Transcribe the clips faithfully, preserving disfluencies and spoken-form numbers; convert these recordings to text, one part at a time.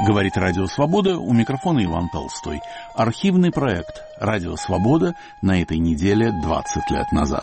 Говорит Радио Свобода, у микрофона Иван Толстой. Архивный проект Радио Свобода на этой неделе двадцать лет назад.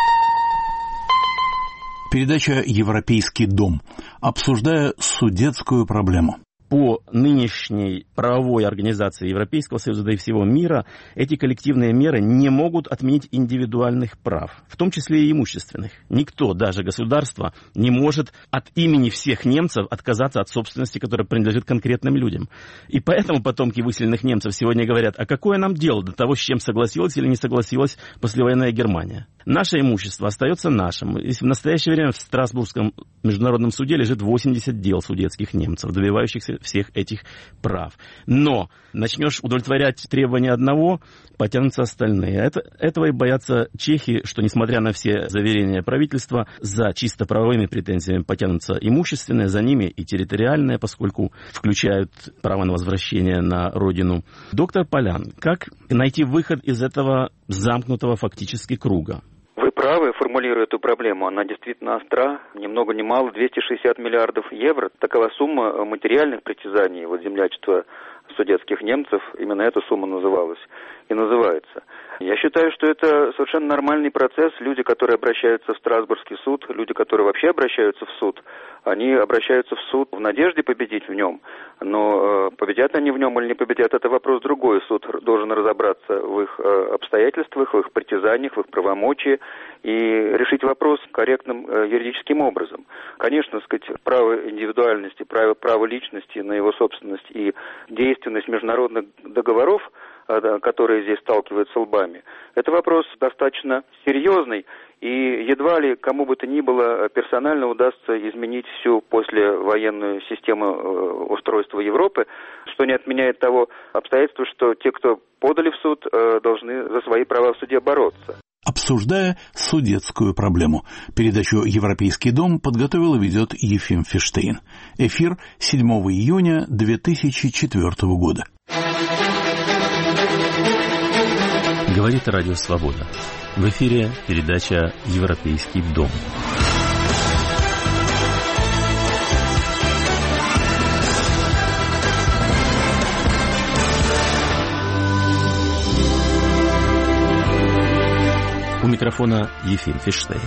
Передача «Европейский дом», обсуждая судетскую проблему. По нынешней правовой организации Европейского Союза, да и всего мира, эти коллективные меры не могут отменить индивидуальных прав, в том числе и имущественных. Никто, даже государство, не может от имени всех немцев отказаться от собственности, которая принадлежит конкретным людям. И поэтому потомки выселенных немцев сегодня говорят, а какое нам дело до того, с чем согласилась или не согласилась послевоенная Германия? Наше имущество остается нашим. И в настоящее время в Страсбургском международном суде лежит восемьдесят дел судетских немцев, добивающихся всех этих прав. Но начнешь удовлетворять требования одного, потянутся остальные. Это, этого и боятся чехи, что, несмотря на все заверения правительства, за чисто правовыми претензиями потянутся имущественные, за ними и территориальные, поскольку включают право на возвращение на родину. Доктор Полян, как найти выход из этого замкнутого фактически круга? Вы правы, формулируя эту проблему. Она действительно остра. Ни много ни мало, двести шестьдесят миллиардов евро. Такова сумма материальных притязаний вот землячества судетских немцев. Именно эта сумма называлась и называется. Я считаю, что это совершенно нормальный процесс. Люди, которые обращаются в Страсбургский суд, люди, которые вообще обращаются в суд, они обращаются в суд в надежде победить в нем. Но э, победят они в нем или не победят, это вопрос другой. Суд должен разобраться в их э, обстоятельствах, в их притязаниях, в их правомочии и решить вопрос корректным э, юридическим образом. Конечно, так сказать, право индивидуальности, право, право личности на его собственность и действенность международных договоров, которые здесь сталкиваются лбами, это вопрос достаточно серьезный, и едва ли кому бы то ни было персонально удастся изменить всю послевоенную систему устройства Европы, что не отменяет того обстоятельства, что те, кто подали в суд, должны за свои права в суде бороться. Обсуждая судетскую проблему. Передачу «Европейский дом» подготовил и ведет Ефим Фиштейн. Эфир седьмого июня две тысячи четвёртого года. Говорит Радио Свобода. В эфире передача «Европейский дом». У микрофона Ефим Фиштейн.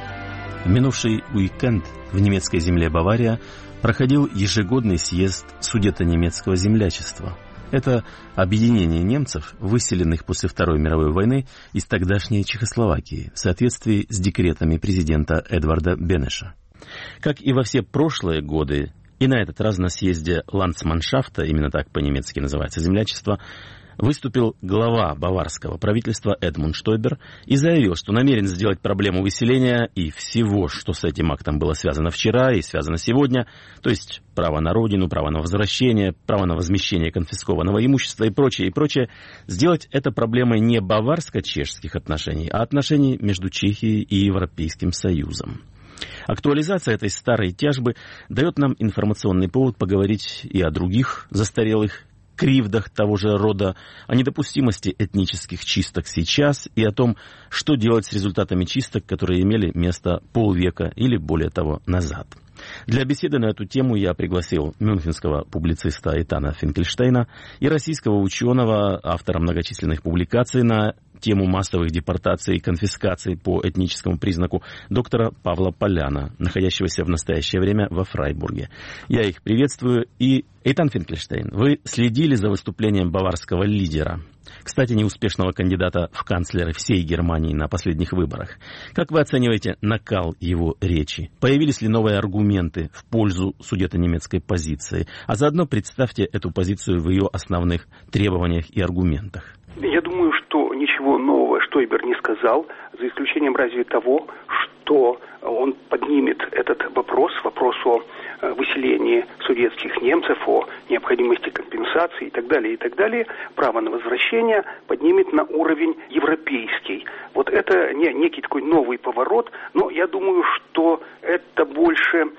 В минувший уикенд в немецкой земле Бавария проходил ежегодный съезд Судето-немецкого землячества. Это объединение немцев, выселенных после Второй мировой войны из тогдашней Чехословакии, в соответствии с декретами президента Эдварда Бенеша. Как и во все прошлые годы, и на этот раз на съезде Ландсманшафта, именно так по-немецки называется землячество, выступил глава баварского правительства Эдмунд Штойбер и заявил, что намерен сделать проблему выселения и всего, что с этим актом было связано вчера и связано сегодня, то есть право на родину, право на возвращение, право на возмещение конфискованного имущества и прочее, и прочее, сделать это проблемой не баварско-чешских отношений, а отношений между Чехией и Европейским Союзом. Актуализация этой старой тяжбы дает нам информационный повод поговорить и о других застарелых кривдах того же рода, о недопустимости этнических чисток сейчас и о том, что делать с результатами чисток, которые имели место полвека или более того назад. Для беседы на эту тему я пригласил мюнхенского публициста Этана Финкельштейна и российского ученого, автора многочисленных публикаций на тему массовых депортаций и конфискаций по этническому признаку, доктора Павла Поляна, находящегося в настоящее время во Фрайбурге. Я их приветствую. И, Этан Финкельштейн, вы следили за выступлением баварского лидера, кстати, неуспешного кандидата в канцлеры всей Германии на последних выборах. Как вы оцениваете накал его речи? Появились ли новые аргументы в пользу судето-немецкой позиции? А заодно представьте эту позицию в ее основных требованиях и аргументах. Я думаю, что ничего нового Штойбер не сказал, за исключением разве того, что он поднимет этот вопрос, вопрос о выселении судетских немцев, о необходимости компенсации и так далее, и так далее, право на возвращение поднимет на уровень европейский. Вот это не, некий такой новый поворот, но я думаю, что это больше предварительно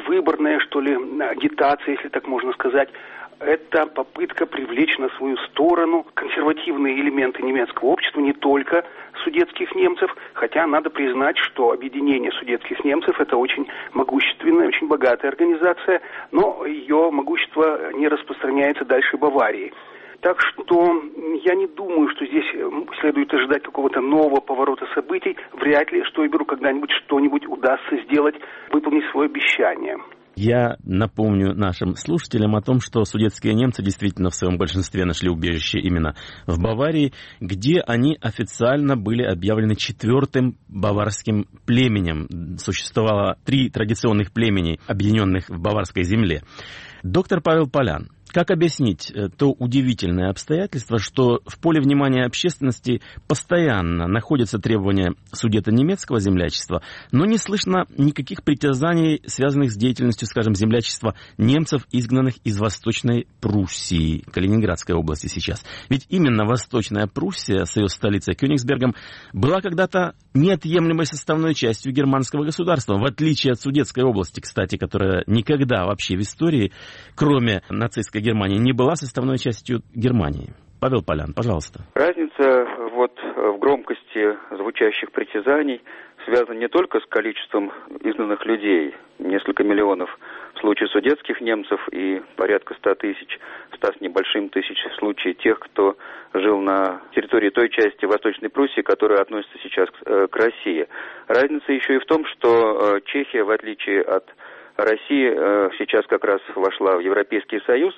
предвыборная, что ли, агитация, если так можно сказать. Это попытка привлечь на свою сторону консервативные элементы немецкого общества, не только судетских немцев, хотя надо признать, что объединение судетских немцев – это очень могущественная, очень богатая организация, но ее могущество не распространяется дальше Баварии. Так что я не думаю, что здесь следует ожидать какого-то нового поворота событий. Вряд ли Штойберу когда-нибудь что-нибудь удастся сделать, выполнить свое обещание. Я напомню нашим слушателям о том, что судетские немцы действительно в своем большинстве нашли убежище именно в Баварии, где они официально были объявлены четвертым баварским племенем. Существовало три традиционных племени, объединенных в баварской земле. Доктор Павел Полян, как объяснить то удивительное обстоятельство, что в поле внимания общественности постоянно находятся требования судето-немецкого землячества, но не слышно никаких притязаний, связанных с деятельностью, скажем, землячества немцев, изгнанных из Восточной Пруссии, Калининградской области сейчас. Ведь именно Восточная Пруссия с ее столицей Кёнигсбергом была когда-то неотъемлемой составной частью германского государства, в отличие от Судетской области, кстати, которая никогда вообще в истории, кроме нацистской Германии, не была составной частью Германии. Павел Полян, пожалуйста. Разница вот в громкости звучащих притязаний связана не только с количеством изгнанных людей, несколько миллионов в случае судетских немцев и порядка ста тысяч, ста с небольшим тысяч в случае тех, кто жил на территории той части Восточной Пруссии, которая относится сейчас к, к России. Разница еще и в том, что Чехия, в отличие от Россия э, сейчас как раз вошла в Европейский Союз,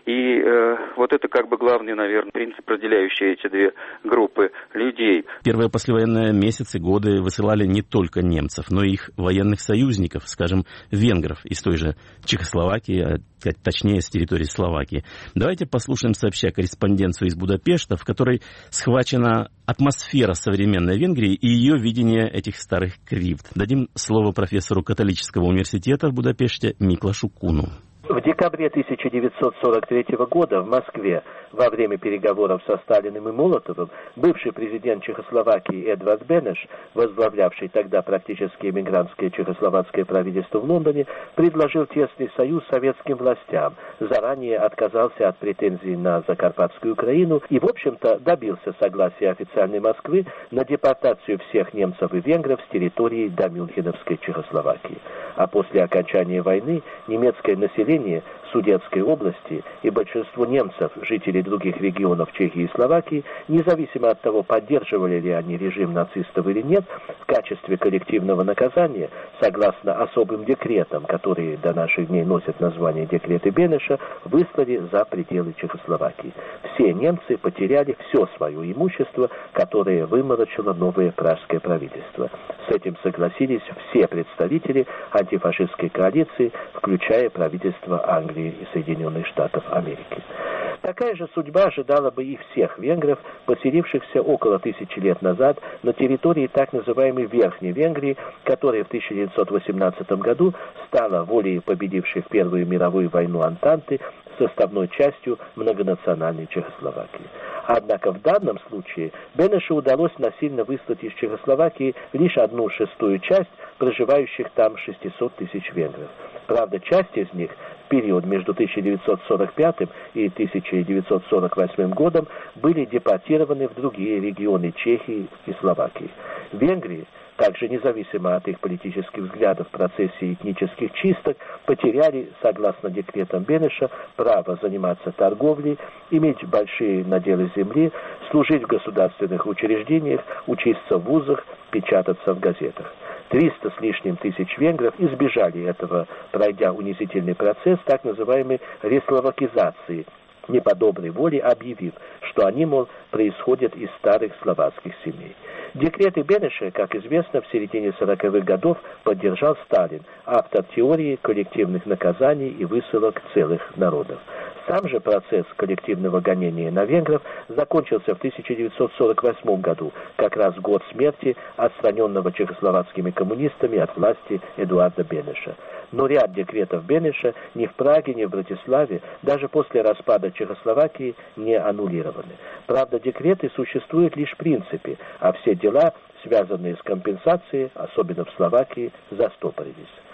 и э, вот это как бы главный, наверное, принцип, разделяющий эти две группы людей. Первые послевоенные месяцы, годы высылали не только немцев, но и их военных союзников, скажем, венгров из той же Чехословакии, а точнее с территории Словакии. Давайте послушаем сообща корреспонденцию из Будапешта, в которой схвачена атмосфера современной Венгрии и ее видение этих старых кривд. Дадим слово профессору католического университета в Будапеште Миклашу Куну. В декабре тысяча девятьсот сорок третьего года в Москве во время переговоров со Сталиным и Молотовым бывший президент Чехословакии Эдвард Бенеш, возглавлявший тогда практически эмигрантское чехословацкое правительство в Лондоне, предложил тесный союз советским властям, заранее отказался от претензий на Закарпатскую Украину и, в общем-то, добился согласия официальной Москвы на депортацию всех немцев и венгров с территории до Мюнхеновской Чехословакии. А после окончания войны немецкое население Судетской области и большинство немцев, жителей других регионов Чехии и Словакии, независимо от того, поддерживали ли они режим нацистов или нет, в качестве коллективного наказания, согласно особым декретам, которые до наших дней носят название декреты Бенеша, выслали за пределы Чехословакии. Все немцы потеряли все свое имущество, которое выморочило новое пражское правительство. С этим согласились все представители антифашистской коалиции, включая правительство Англии и Соединенных Штатов Америки. Такая же судьба ожидала бы и всех венгров, поселившихся около тысячи лет назад на территории так называемой Верхней Венгрии, которая в тысяча девятьсот восемнадцатом году стала волей победившей в Первую мировую войну Антанты составной частью многонациональной Чехословакии. Однако в данном случае Бенешу удалось насильно выслать из Чехословакии лишь одну шестую часть проживающих там шестисот тысяч венгров. Правда, часть из них в период между тысяча девятьсот сорок пятым и тысяча девятьсот сорок восьмым годом были депортированы в другие регионы Чехии и Словакии. В Венгрии, также независимо от их политических взглядов в процессе этнических чисток, потеряли, согласно декретам Бенеша, право заниматься торговлей, иметь большие наделы земли, служить в государственных учреждениях, учиться в вузах, печататься в газетах. Триста с лишним тысяч венгров избежали этого, пройдя унизительный процесс так называемой ресловакизации, не по доброй воле объявив, что они, мол, происходят из старых словацких семей. Декреты Бенеша, как известно, в середине сороковых годов поддержал Сталин, автор теории коллективных наказаний и высылок целых народов. Сам же процесс коллективного гонения на венгров закончился в тысяча девятьсот сорок восьмом году, как раз год смерти отстраненного чехословацкими коммунистами от власти Эдуарда Бенеша. Но ряд декретов Бенеша ни в Праге, ни в Братиславе, даже после распада Чехословакии, не аннулированы. Правда, декреты существуют лишь в принципе, а все дела, связанные с компенсацией, особенно в Словакии, застопорились. В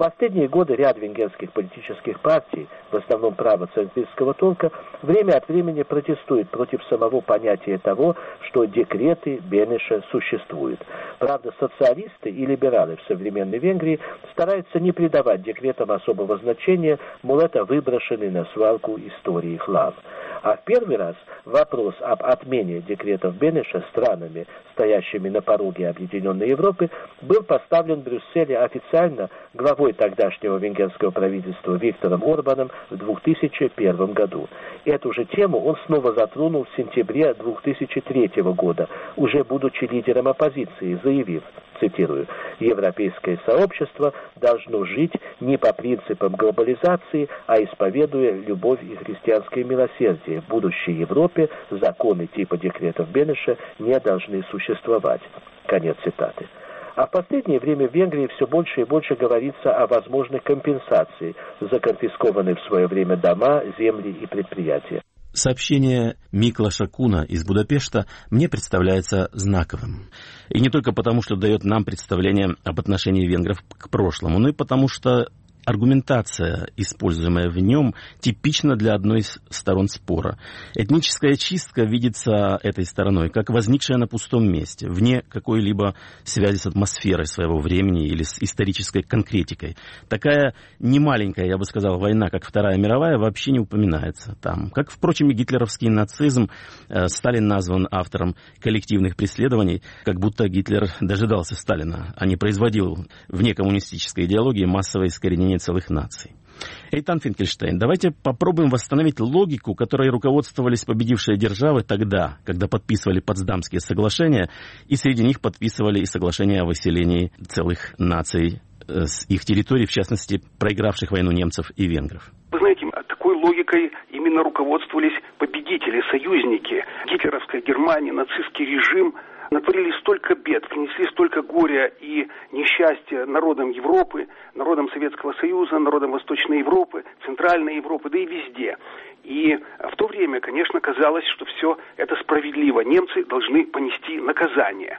последние годы ряд венгерских политических партий, в основном правоцентристского толка, время от времени протестует против самого понятия того, что декреты Бенеша существуют. Правда, социалисты и либералы в современной Венгрии стараются не придавать декретам особого значения, мол, это выброшенный на свалку истории хлам. А в первый раз вопрос об отмене декретов Бенеша странами, стоящими на пороге Объединенной Европы, был поставлен в Брюсселе официально главой тогдашнего венгерского правительства Виктором Орбаном в две тысячи первом году. Эту же тему он снова затронул в сентябре две тысячи третьего года, уже будучи лидером оппозиции, заявив, цитирую, «Европейское сообщество должно жить не по принципам глобализации, а исповедуя любовь и христианское милосердие. В будущей Европе законы типа декретов Бенеша не должны существовать». Конец цитаты. А в последнее время в Венгрии все больше и больше говорится о возможной компенсации за конфискованные в свое время дома, земли и предприятия. Сообщение Миклаша Куна из Будапешта мне представляется знаковым. И не только потому, что дает нам представление об отношении венгров к прошлому, но и потому, что аргументация, используемая в нем, типична для одной из сторон спора. Этническая чистка видится этой стороной как возникшая на пустом месте, вне какой-либо связи с атмосферой своего времени или с исторической конкретикой. Такая немаленькая, я бы сказал, война, как Вторая мировая, вообще не упоминается там. Как, впрочем, и гитлеровский нацизм, э, Сталин назван автором коллективных преследований, как будто Гитлер дожидался Сталина, а не производил вне коммунистической идеологии массовое искоренение целых наций. Эйтан Финкельштейн, давайте попробуем восстановить логику, которой руководствовались победившие державы тогда, когда подписывали Потсдамские соглашения, и среди них подписывали и соглашения о выселении целых наций с их территорий, в частности, проигравших войну немцев и венгров. Вы знаете, такой логикой именно руководствовались победители, союзники. Гитлеровская Германия, нацистский режим натворили столько бед, принесли столько горя и несчастья народам Европы, народам Советского Союза, народам Восточной Европы, Центральной Европы, да и везде. И в то время, конечно, казалось, что все это справедливо. Немцы должны понести наказание.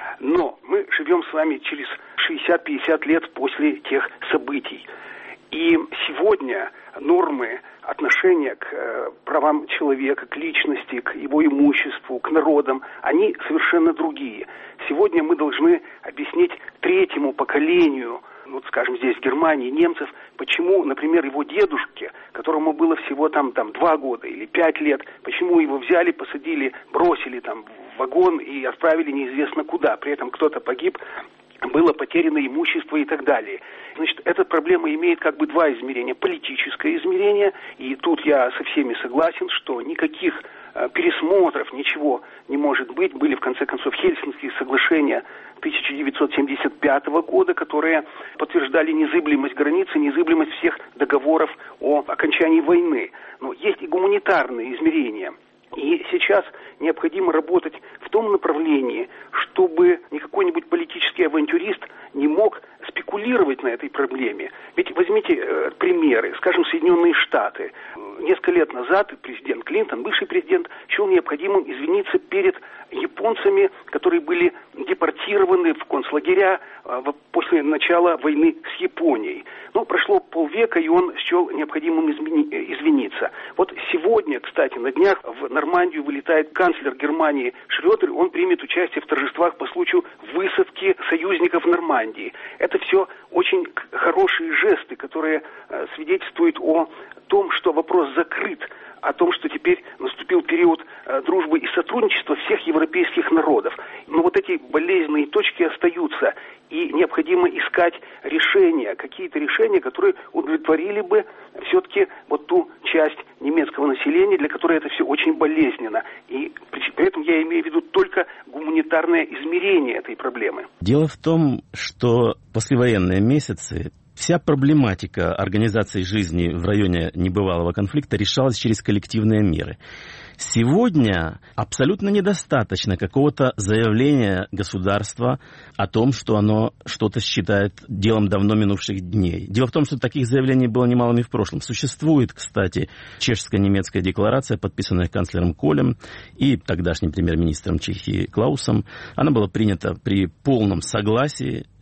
Но мы живем с вами через шестьдесят-пятьдесят лет после тех событий. И сегодня нормы отношения к э, правам человека, к личности, к его имуществу, к народам, они совершенно другие. Сегодня мы должны объяснить третьему поколению, вот скажем здесь в Германии, немцев, почему, например, его дедушке, которому было всего там, там два года или пять лет, почему его взяли, посадили, бросили там в вагон и отправили неизвестно куда. При этом кто-то погиб, было потеряно имущество и так далее. Значит, эта проблема имеет как бы два измерения. Политическое измерение, и тут я со всеми согласен, что никаких э, пересмотров, ничего не может быть. Были, в конце концов, Хельсинские соглашения тысяча девятьсот семьдесят пятого года, которые подтверждали незыблемость границы, незыблемость всех договоров о окончании войны. Но есть и гуманитарные измерения. И сейчас необходимо работать в том направлении, чтобы не какой-нибудь политический авантюрист не мог спекулировать на этой проблеме. Ведь возьмите э, примеры, скажем, Соединенные Штаты. Несколько лет назад президент Клинтон, бывший президент, счел необходимым извиниться перед японцами, которые были депортированы в концлагеря э, после начала войны с Японией. Но прошло полвека, и он счел необходимым измени- извиниться. Вот сегодня, кстати, на днях в Нормандию вылетает канцлер Германии Шрёдер, он примет участие в торжествах по случаю высадки союзников в Нормандии. Это все очень хорошие жесты, которые э, свидетельствуют о том, что вопрос закрыт, о том, что теперь наступил период э, дружбы и сотрудничества всех европейских народов. Но вот эти болезненные точки остаются, и необходимо искать решения, какие-то решения, которые удовлетворили бы все-таки вот ту часть немецкого населения, для которой это все очень болезненно. И при этом я имею в виду только гуманитарное измерение этой проблемы. Дело в том, что послевоенные месяцы вся проблематика организации жизни в районе небывалого конфликта решалась через коллективные меры. Сегодня абсолютно недостаточно какого-то заявления государства о том, что оно что-то считает делом давно минувших дней. Дело в том, что таких заявлений было немало и в прошлом. Существует, кстати, чешско-немецкая декларация, подписанная канцлером Колем и тогдашним премьер-министром Чехии Клаусом. Она была принята при полном согласии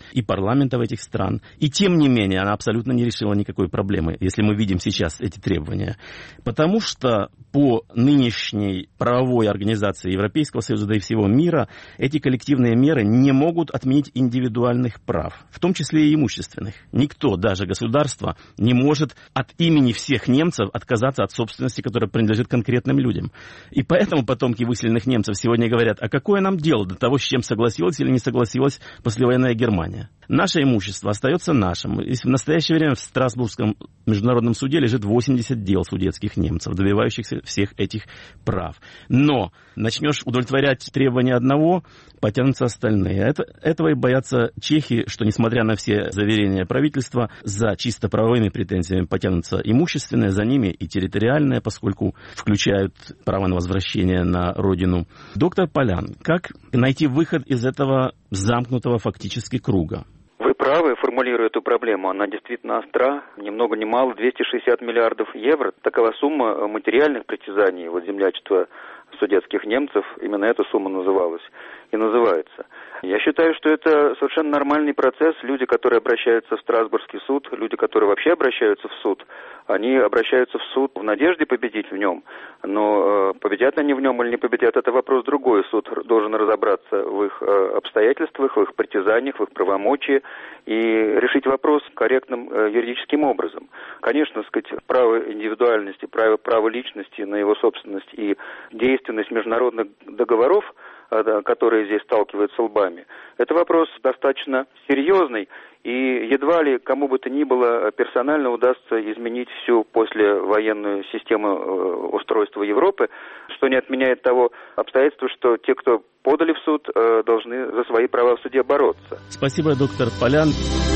и парламентов этих стран. И тем не менее, она абсолютно не решила никакой проблемы, если мы видим сейчас эти требования. Потому что по нынешней правовой организации Европейского Союза, да и всего мира, эти коллективные меры не могут отменить индивидуальных прав, в том числе и имущественных. Никто, даже государство, не может от имени всех немцев отказаться от собственности, которая принадлежит конкретным людям. И поэтому потомки выселенных немцев сегодня говорят, а какое нам дело до того, с чем согласилась или не согласилась послевоенная Германия? Наше имущество остается нашим. И в настоящее время в Страсбургском международном суде лежит восемьдесят дел судетских немцев, добивающихся всех этих прав. Но начнешь удовлетворять требования одного, потянутся остальные. Это, этого и боятся чехи, что, несмотря на все заверения правительства, за чисто правовыми претензиями потянутся имущественные, за ними и территориальные, поскольку включают право на возвращение на родину. Доктор Полян, как найти выход из этого замкнутого фактически круга? Вы правы, формулируя эту проблему. Она действительно остра. Ни много ни мало, двести шестьдесят миллиардов евро. Такова сумма материальных притязаний вот землячества судетских немцев. Именно эта сумма называлась и называется. Я считаю, что это совершенно нормальный процесс. Люди, которые обращаются в Страсбургский суд, люди, которые вообще обращаются в суд, они обращаются в суд в надежде победить в нем. Но э, победят они в нем или не победят, это вопрос другой. Суд должен разобраться в их э, обстоятельствах, в их притязаниях, в их правомочии и решить вопрос корректным э, юридическим образом. Конечно, сказать, право индивидуальности, право, право личности на его собственность и действенность международных договоров, которые здесь сталкиваются лбами, это вопрос достаточно серьезный, и едва ли кому бы то ни было персонально удастся изменить всю послевоенную систему устройства Европы, что не отменяет того обстоятельства, что те, кто подали в суд, должны за свои права в суде бороться. Спасибо, доктор Полян.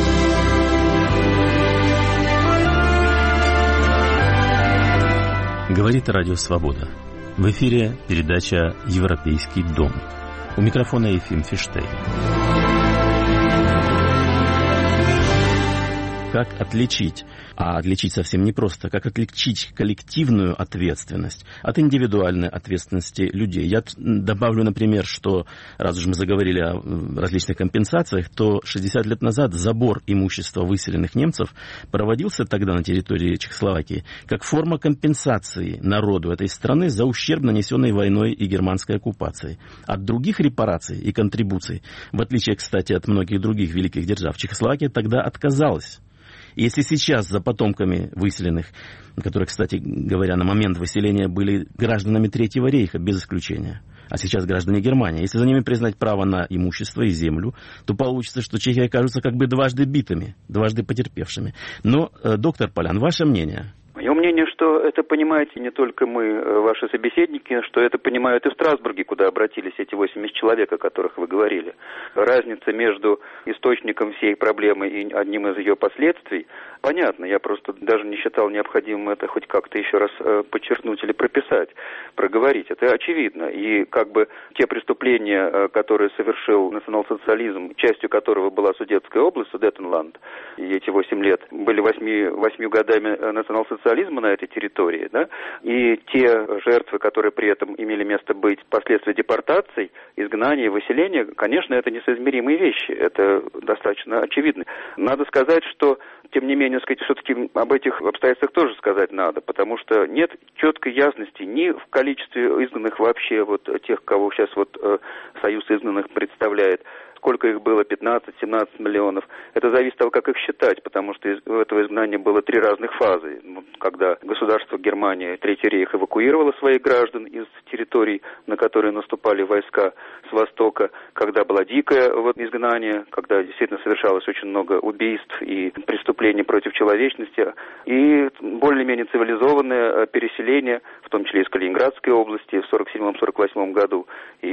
Говорит Радио Свобода. В эфире передача «Европейский дом». У микрофона Ефим Фиштейн. Как отличить, а отличить совсем непросто, как отличить коллективную ответственность от индивидуальной ответственности людей. Я добавлю, например, что, раз уж мы заговорили о различных компенсациях, то шестьдесят лет назад забор имущества выселенных немцев проводился тогда на территории Чехословакии как форма компенсации народу этой страны за ущерб, нанесенный войной и германской оккупацией. От других репараций и контрибуций, в отличие, кстати, от многих других великих держав, Чехословакия тогда отказалась. И если сейчас за потомками выселенных, которые, кстати говоря, на момент выселения были гражданами Третьего рейха, без исключения, а сейчас граждане Германии, если за ними признать право на имущество и землю, то получится, что чехи окажутся как бы дважды битыми, дважды потерпевшими. Но, доктор Полян, ваше мнение? Мое мнение, что это понимаете не только мы, ваши собеседники, что это понимают и в Страсбурге, куда обратились эти восемьдесят человек, о которых вы говорили. Разница между источником всей проблемы и одним из ее последствий понятно. Я просто даже не считал необходимым это хоть как-то еще раз подчеркнуть или прописать, проговорить. Это очевидно. И как бы те преступления, которые совершил национал-социализм, частью которого была Судетская область, Судетенланд, и эти восемь лет были восьми, восьмью годами национал-социализма на этой территории, да, и те жертвы, которые при этом имели место быть, последствия депортаций, изгнания, выселения, конечно, это несоизмеримые вещи. Это достаточно очевидно. Надо сказать, что, тем не менее, сказать, все-таки об этих обстоятельствах тоже сказать надо, потому что нет четкой ясности ни в количестве изгнанных вообще, вот тех, кого сейчас вот э, Союз изгнанных представляет, сколько их было, пятнадцать-семнадцать миллионов. Это зависит от того, как их считать, потому что у этого изгнания было три разных фазы. Когда государство Германия, Третий рейх, эвакуировало своих граждан из территорий, на которые наступали войска с востока, когда было дикое вот, изгнание, когда действительно совершалось очень много убийств и преступлений против человечности, и более-менее цивилизованное переселение, в том числе из Калининградской области в сорок седьмом — сорок восьмом году,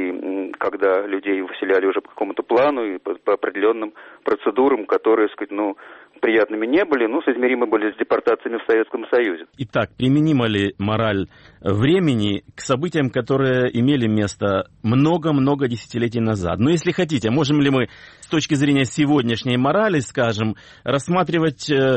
и когда людей выселяли уже по какому-то плану, и по, по определенным процедурам, которые, так сказать, ну, приятными не были, но соизмеримы были с депортациями в Советском Союзе. Итак, применима ли мораль времени к событиям, которые имели место много-много десятилетий назад? Но если хотите, можем ли мы с точки зрения сегодняшней морали, скажем, рассматривать э,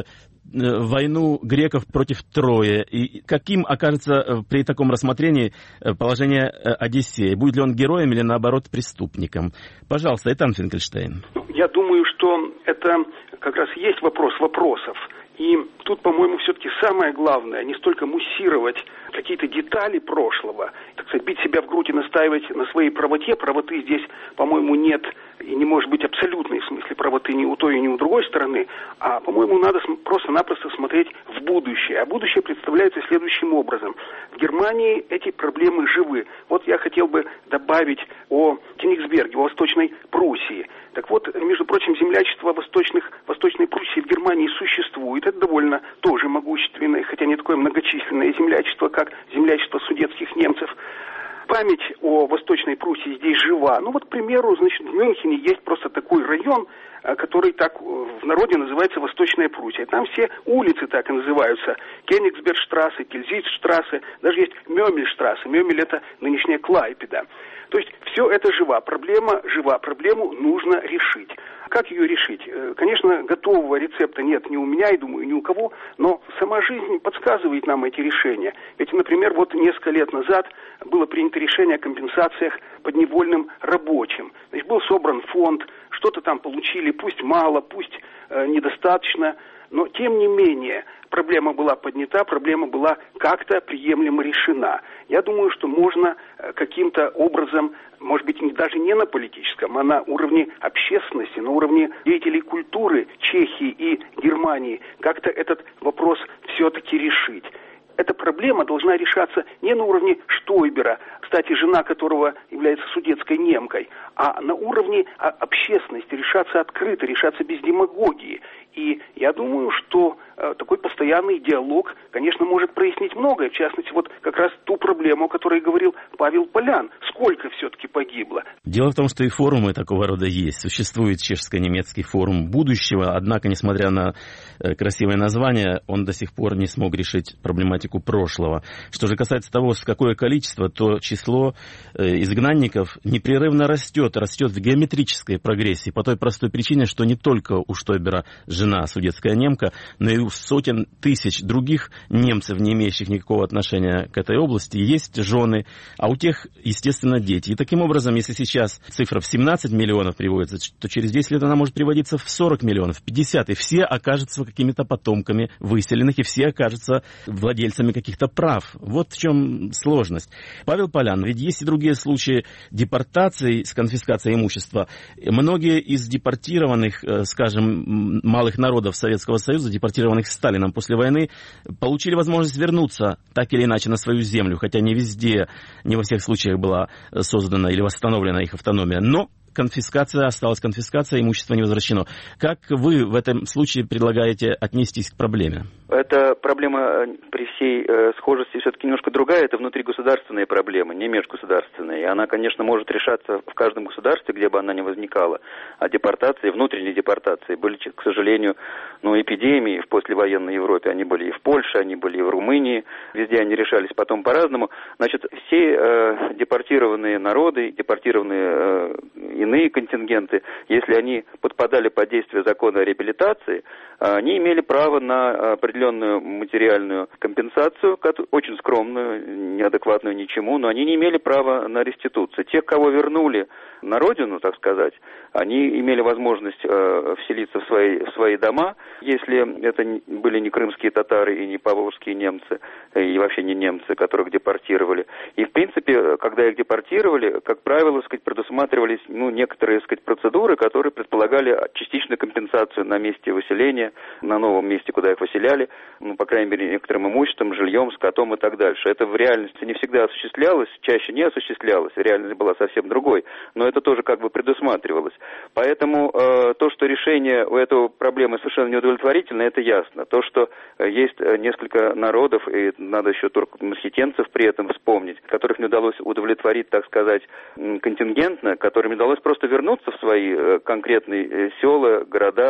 войну греков против Трои. И каким окажется при таком рассмотрении положение Одиссея? Будет ли он героем или, наоборот, преступником? Пожалуйста, Эйтан Финкельштейн. Я думаю, что это как раз есть вопрос вопросов. И тут, по-моему, все-таки самое главное не столько муссировать какие-то детали прошлого, так сказать, бить себя в грудь и настаивать на своей правоте. Правоты здесь, по-моему, нет и не может быть абсолютной в смысле правоты ни у той, ни у другой стороны. А, по-моему, надо просто-напросто смотреть в будущее. А будущее представляется следующим образом. В Германии эти проблемы живы. Вот я хотел бы добавить о Кёнигсберге, о Восточной Пруссии. Так вот, между прочим, землячество восточных, Восточной Пруссии в Германии существует. Это довольно тоже могущественное, хотя не такое многочисленное землячество, как землячество судетских немцев. Память о Восточной Пруссии здесь жива. Ну вот, к примеру, значит, в Мюнхене есть просто такой район, который так в народе называется Восточная Пруссия. Там все улицы так и называются. Кёнигсбергштрассе, Тильзитштрассе, даже есть Мёмельштрассе. Мёмель — это нынешняя Клайпеда. То есть все это жива. Проблема жива. Проблему нужно решить. Как ее решить? Конечно, готового рецепта нет ни у меня, и, думаю, ни у кого, но сама жизнь подсказывает нам эти решения. Ведь, например, вот несколько лет назад было принято решение о компенсациях подневольным рабочим. Значит, был собран фонд, что-то там получили, пусть мало, пусть э, недостаточно, но тем не менее проблема была поднята, проблема была как-то приемлемо решена. Я думаю, что можно каким-то образом, может быть, даже не на политическом, а на уровне общественности, на уровне деятелей культуры Чехии и Германии как-то этот вопрос все-таки решить. Эта проблема должна решаться не на уровне Штойбера, кстати, жена которого является судетской немкой, а на уровне общественности, решаться открыто, решаться без демагогии. И я думаю, что э, такой постоянный диалог, конечно, может прояснить многое. В частности, вот как раз ту проблему, о которой говорил Павел Полян. Сколько все-таки погибло? Дело в том, что и форумы такого рода есть. Существует чешско-немецкий форум будущего, однако, несмотря на э, красивое название, он до сих пор не смог решить проблематику прошлого. Что же касается того, какое количество, то число э, изгнанников непрерывно растет, растет в геометрической прогрессии, по той простой причине, что не только у Штойбера жена судетская немка, но и у сотен тысяч других немцев, не имеющих никакого отношения к этой области, есть жены, а у тех, естественно, дети. И таким образом, если сейчас цифра в семнадцать миллионов приводится, то через десять лет она может приводиться в сорок миллионов, в пятьдесят, и все окажутся какими-то потомками выселенных, и все окажутся владельцами каких-то прав. Вот в чем сложность. Павел Полян, ведь есть и другие случаи депортаций с конфискацией имущества. Многие из депортированных, скажем, малых народов Советского Союза, депортированных Сталином после войны, получили возможность вернуться так или иначе на свою землю, хотя не везде, не во всех случаях была создана или восстановлена их автономия, но конфискация осталась конфискация, имущество не возвращено. Как вы в этом случае предлагаете отнестись к проблеме? Эта проблема при всей э, схожести все-таки немножко другая. Это внутригосударственная проблема, не межгосударственная. И она, конечно, может решаться в каждом государстве, где бы она ни возникала. А депортации, внутренние депортации были, к сожалению, ну, эпидемии в послевоенной Европе. Они были и в Польше, они были и в Румынии. Везде они решались потом по-разному. Значит, все э, депортированные народы, депортированные э, иные контингенты, если они подпадали под действие закона о реабилитации, они имели право на определенную материальную компенсацию, очень скромную, неадекватную ничему, но они не имели права на реституцию. Тех, кого вернули на родину, так сказать, они имели возможность э, вселиться в свои, в свои дома, если это были не крымские татары и не поволжские немцы, и вообще не немцы, которых депортировали. И, в принципе, когда их депортировали, как правило, так сказать, предусматривались ну, некоторые так сказать, процедуры, которые предполагали частичную компенсацию на месте выселения, на новом месте, куда их выселяли, ну, по крайней мере, некоторым имуществом, жильем, скотом и так дальше. Это в реальности не всегда осуществлялось, чаще не осуществлялось, реальность была совсем другой, но это тоже как бы предусматривалось. Поэтому э, то, что решение у этого проблемы совершенно неудовлетворительно, это ясно. То, что э, есть несколько народов, и надо еще туркменосетенцев при этом вспомнить, которых не удалось удовлетворить, так сказать, контингентно, которым не удалось просто вернуться в свои э, конкретные э, села, города,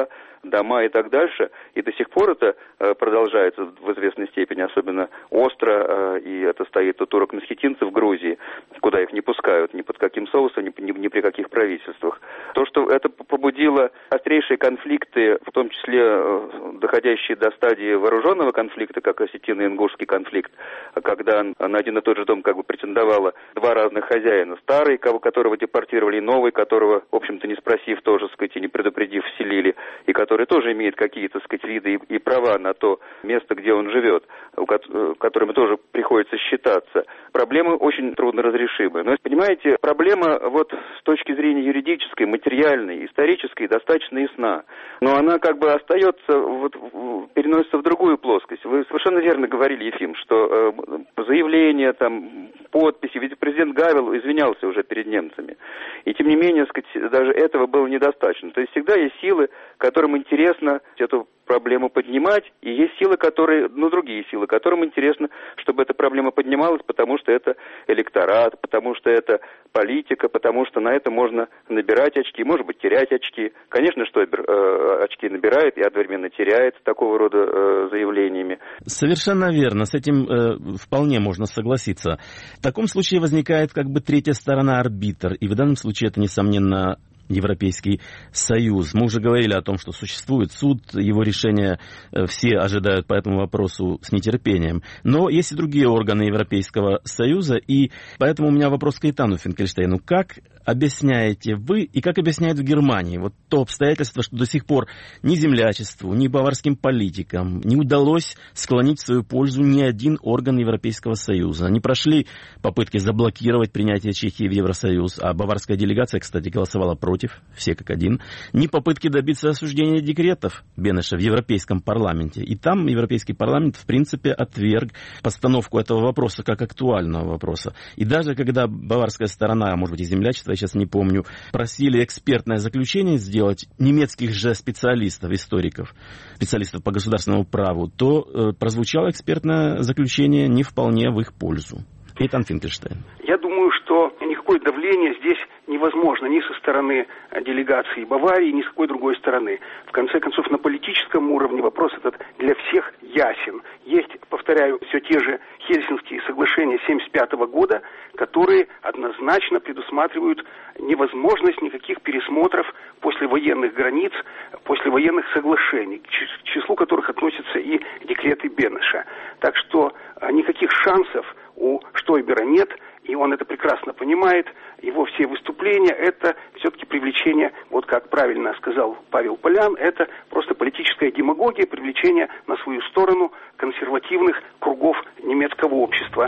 дома и так дальше. И до сих пор это продолжается в известной степени, особенно остро, и это стоит у турок-месхетинцев в Грузии, куда их не пускают ни под каким соусом, ни, ни, ни при каких правительствах. То, что это побудило острейшие конфликты, в том числе доходящие до стадии вооруженного конфликта, как осетино-ингушский конфликт, когда на один и тот же дом как бы претендовало два разных хозяина. Старый, которого депортировали, и новый, которого, в общем-то, не спросив тоже, так сказать, и не предупредив, вселили, и который тоже имеет какие-то, так сказать, виды и, и права на то место, где он живет, которыми тоже приходится считаться. Проблемы очень трудно разрешимы. Но, понимаете, проблема вот с точки зрения юридической, материальной, исторической достаточно ясна. Но она как бы остается, вот, переносится в другую плоскость. Вы совершенно верно говорили, Ефим, что э, заявления, там, подписи, ведь президент Гавел извинялся уже перед немцами. И тем не менее, так сказать, даже этого было недостаточно. То есть всегда есть силы, которым интересно эту проблему поднимать, и есть силы, которые, ну, другие силы, которым интересно, чтобы эта проблема поднималась, потому что это электорат, потому что это политика, потому что на это можно набирать очки, может быть, терять очки. Конечно, Штойбер э, очки набирает и одновременно теряет такого рода э, заявлениями. Совершенно верно, с этим э, вполне можно согласиться. В таком случае возникает как бы третья сторона, арбитр, и в данном случае это, несомненно, Европейский Союз. Мы уже говорили о том, что существует суд, его решения все ожидают по этому вопросу с нетерпением. Но есть и другие органы Европейского Союза, и поэтому у меня вопрос к Эйтану Финкельштейну. Как объясняете вы и как объясняют в Германии вот то обстоятельство, что до сих пор ни землячеству, ни баварским политикам не удалось склонить в свою пользу ни один орган Европейского Союза? Не прошли попытки заблокировать принятие Чехии в Евросоюз, а баварская делегация, кстати, голосовала против. Против, все как один, ни попытки добиться осуждения декретов Бенеша в Европейском парламенте. И там Европейский парламент, в принципе, отверг постановку этого вопроса как актуального вопроса. И даже когда баварская сторона, а может быть и землячество, я сейчас не помню, просили экспертное заключение сделать немецких же специалистов, историков, специалистов по государственному праву, то э, прозвучало экспертное заключение не вполне в их пользу. Эйтан Финкельштейн. Я думаю, что никакое давление здесь невозможно ни со стороны делегации Баварии, ни с какой другой стороны. В конце концов, на политическом уровне вопрос этот для всех ясен. Есть, повторяю, все те же Хельсинские соглашения семьдесят пятого года, которые однозначно предусматривают невозможность никаких пересмотров послевоенных границ, послевоенных соглашений, к числу которых относятся и декреты Бенеша. Так что никаких шансов у Штойбера нет, и он это прекрасно понимает. Его все выступления — это все-таки привлечение, вот как правильно сказал Павел Полян, это просто политическая демагогия, привлечение на свою сторону консервативных кругов немецкого общества.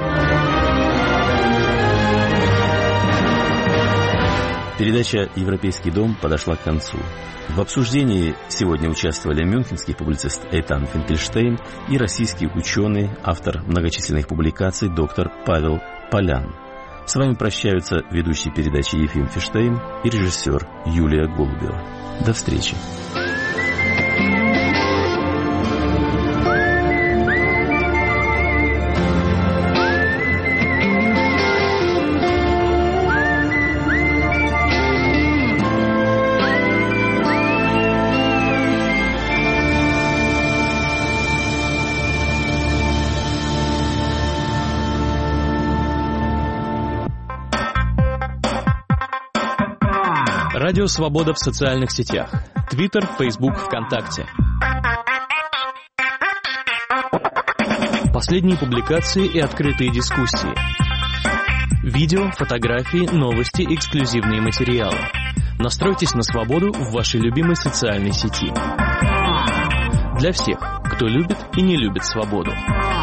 Передача «Европейский дом» подошла к концу. В обсуждении сегодня участвовали мюнхенский публицист Эйтан Финкельштейн и российский ученый, автор многочисленных публикаций доктор Павел Полян. С вами прощаются ведущий передачи Ефим Фиштейн и режиссер Юлия Голубева. До встречи. Радио «Свобода» в социальных сетях. Твиттер, Фейсбук, ВКонтакте. Последние публикации и открытые дискуссии. Видео, фотографии, новости, эксклюзивные материалы. Настройтесь на свободу в вашей любимой социальной сети. Для всех, кто любит и не любит свободу.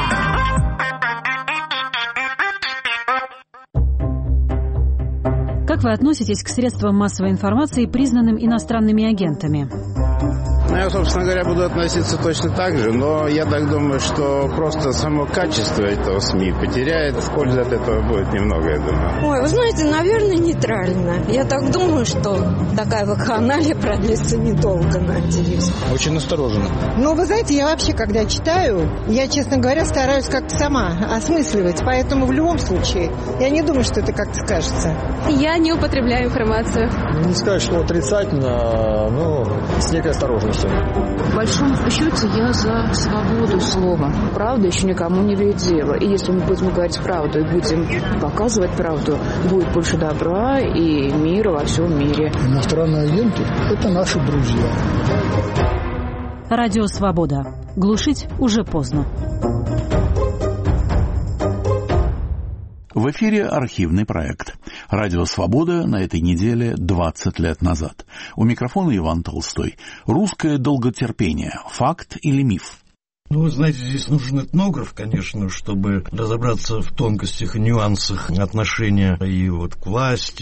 Как вы относитесь к средствам массовой информации, признанным иностранными агентами? Ну, я, собственно говоря, буду относиться точно так же, но я так думаю, что просто само качество этого СМИ потеряет, пользы от этого будет немного, я думаю. Ой, вы знаете, наверное, нейтрально. Я так думаю, что такая вакханалия продлится недолго, надеюсь. Очень настороженно. Ну, вы знаете, я вообще, когда читаю, я, честно говоря, стараюсь как-то сама осмысливать, поэтому в любом случае я не думаю, что это как-то скажется. Я не употребляю информацию. Не сказать, что отрицательно, но с некой осторожностью. все. В большом счете я за свободу слова. Правда еще никому не имеет дела. И если мы будем говорить правду и будем показывать правду, будет больше добра и мира во всем мире. Иностранные агенты – это наши друзья. Радио «Свобода». Глушить уже поздно. В эфире архивный проект. Радио «Свобода» на этой неделе двадцать лет назад. У микрофона Иван Толстой. Русское долготерпение. Факт или миф? Ну, вы знаете, здесь нужен этнограф, конечно, чтобы разобраться в тонкостях и нюансах отношения и вот к власти,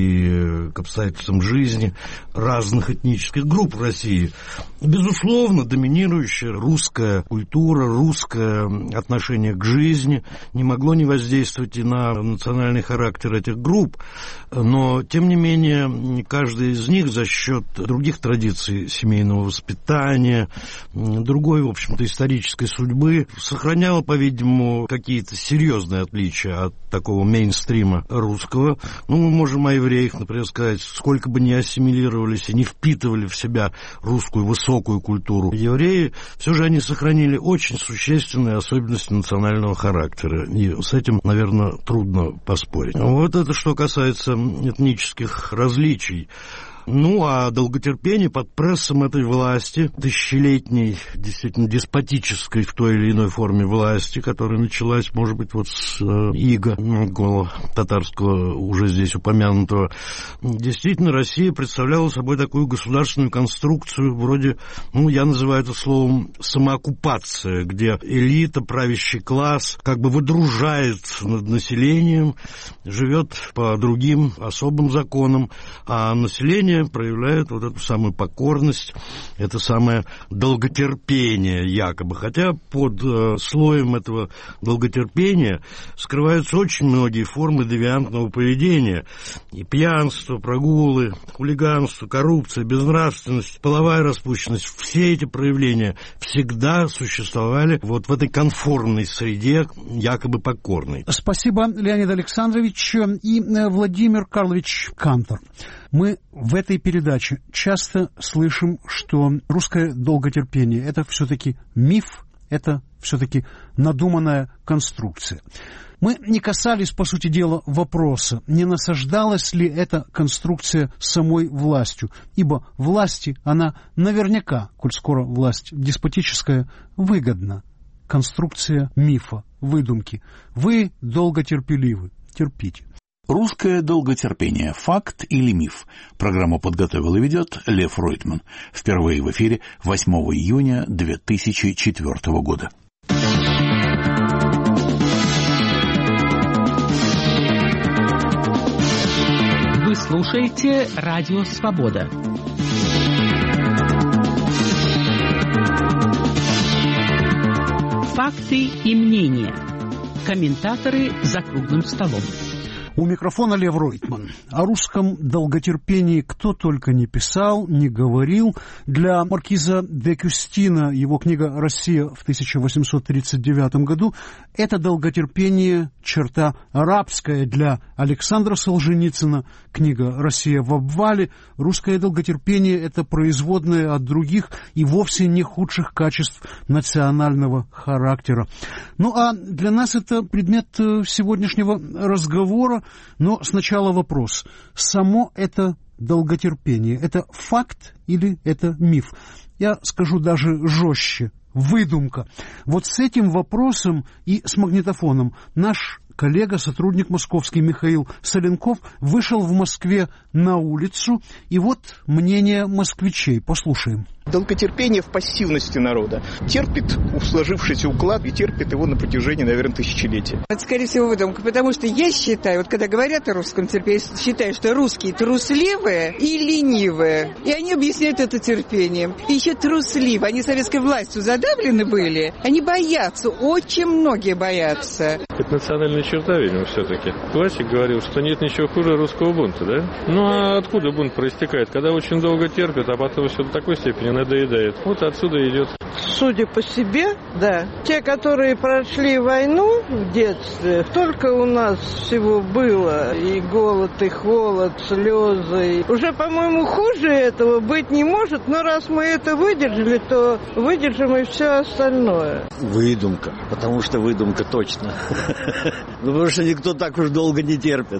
и к обстоятельствам жизни разных этнических групп в России. Безусловно, доминирующая русская культура, русское отношение к жизни не могло не воздействовать и на национальный характер этих групп, но, тем не менее, каждая из них за счет других традиций семейного воспитания, другой, в общем-то, исторической судьбы сохраняла, по-видимому, какие-то серьезные отличия от такого мейнстрима русского. Ну, мы можем о евреях, например, сказать, сколько бы ни ассимилировались и не впитывали в себя русскую высокую культуру евреи, все же они сохранили очень существенные особенности национального характера. И с этим, наверное, трудно поспорить. Вот это что касается этнических различий. Ну, а долготерпение под прессом этой власти, тысячелетней, действительно деспотической в той или иной форме власти, которая началась, может быть, вот с э, ига монголо-татарского, уже здесь упомянутого, действительно, Россия представляла собой такую государственную конструкцию, вроде, ну, я называю это словом самооккупация, где элита, правящий класс как бы выдружает над населением, живет по другим особым законам, а население проявляет вот эту самую покорность, это самое долготерпение якобы. Хотя под э, слоем этого долготерпения скрываются очень многие формы девиантного поведения. И пьянство, прогулы, хулиганство, коррупция, безнравственность, половая распущенность. Все эти проявления всегда существовали вот в этой конформной среде, якобы покорной. Спасибо, Леонид Александрович и Владимир Карлович Кантор. Мы в этой передаче часто слышим, что русское долготерпение – это все-таки миф, это все-таки надуманная конструкция. Мы не касались, по сути дела, вопроса, не насаждалась ли эта конструкция самой властью, ибо власти она наверняка, коль скоро власть деспотическая, выгодна. Конструкция мифа, выдумки. Вы долготерпеливы, терпите. Русское долготерпение. Факт или миф? Программу подготовил и ведет Лев Ройтман. Впервые в эфире восьмого июня две тысячи четвёртого года. Вы слушаете Радио Свобода. Факты и мнения. Комментаторы за круглым столом. У микрофона Лев Ройтман. О русском долготерпении кто только не писал, не говорил. Для маркиза де Кюстина его книга «Россия» в тысяча восемьсот тридцать девятом году – это долготерпение черта арабская. Для Александра Солженицына книга «Россия в обвале» русское долготерпение – это производное от других и вовсе не худших качеств национального характера. Ну а для нас это предмет сегодняшнего разговора. Но сначала вопрос. Само это долготерпение, это факт или это миф? Я скажу даже жестче. Выдумка. Вот с этим вопросом и с магнитофоном наш коллега, сотрудник московский Михаил Соленков вышел в Москве на улицу. И вот мнение москвичей. Послушаем. Долготерпение в пассивности народа. Терпит сложившийся уклад и терпит его на протяжении, наверное, тысячелетий. Это, скорее всего, выдумка, потому что я считаю, вот когда говорят о русском терпении, считаю, что русские трусливые и ленивые. И они объясняют это терпением. И еще трусливые. Они советской властью задавлены были. Они боятся. Очень многие боятся. Это национальная черта, видимо, все-таки. Классик говорил, что нет ничего хуже русского бунта, да? Ну, а откуда бунт проистекает? Когда очень долго терпят, а потом все до такой степени надоедает. Вот отсюда идет судя по себе, да. Те, которые прошли войну в детстве, столько у нас всего было. И голод, и холод, слезы. Уже, по-моему, хуже этого быть не может, но раз мы это выдержали, то выдержим и все остальное. Выдумка, потому что выдумка точно. Ну, потому что никто так уж долго не терпит.